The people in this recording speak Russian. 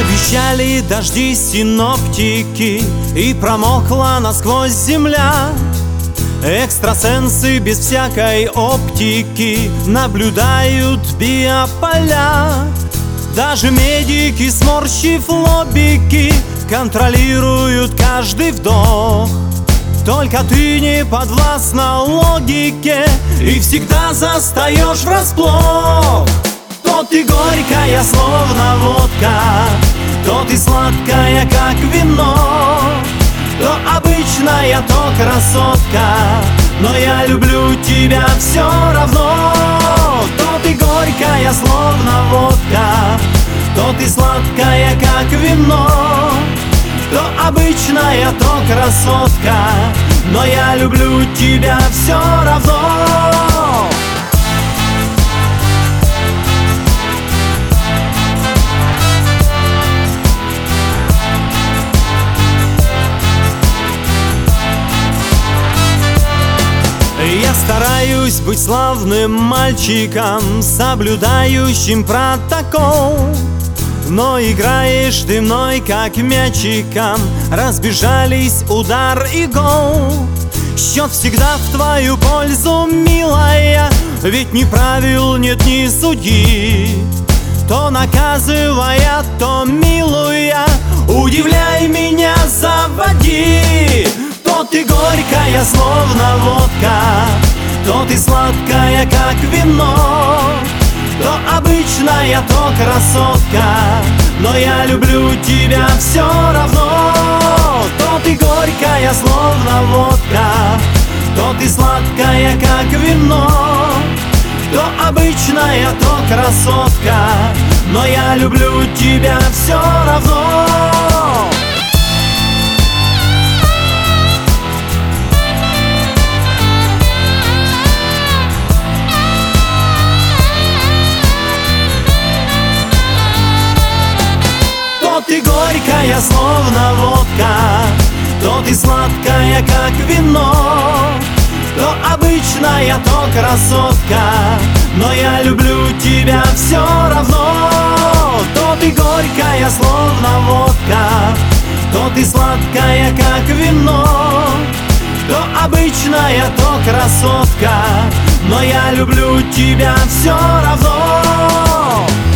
Обещали дожди синоптики, и промокла насквозь земля. Экстрасенсы без всякой оптики наблюдают биополя. Даже медики, сморщив лобики, контролируют каждый вдох. Только ты не подвластна логике и всегда застаешь врасплох. То ты горькая, словно водка, то ты сладкая, как вино, то обычная, то красотка, но я люблю тебя все равно. То ты горькая, словно водка, то ты сладкая, как вино, то обычная, то красотка, но я люблю тебя все равно. Я стараюсь быть славным мальчиком, соблюдающим протокол, но играешь ты мной, как мячиком, разбежались удар и гол. Счет всегда в твою пользу, милая, ведь ни правил нет, ни судьи. То наказывая, то милуя, удивляй меня, заводи. То ты горькая, словно водка, то ты сладкая, как вино, то обычная, то красотка, но я люблю тебя все равно. То ты горькая, словно водка, то ты сладкая, как вино, то обычная, то красотка, но я люблю тебя все равно. То ты горькая, словно водка, то ты сладкая, как вино, то обычная, то красотка, но я люблю тебя все равно. То ты горькая, словно водка, то ты сладкая, как вино, то обычная, то красотка, но я люблю тебя все равно.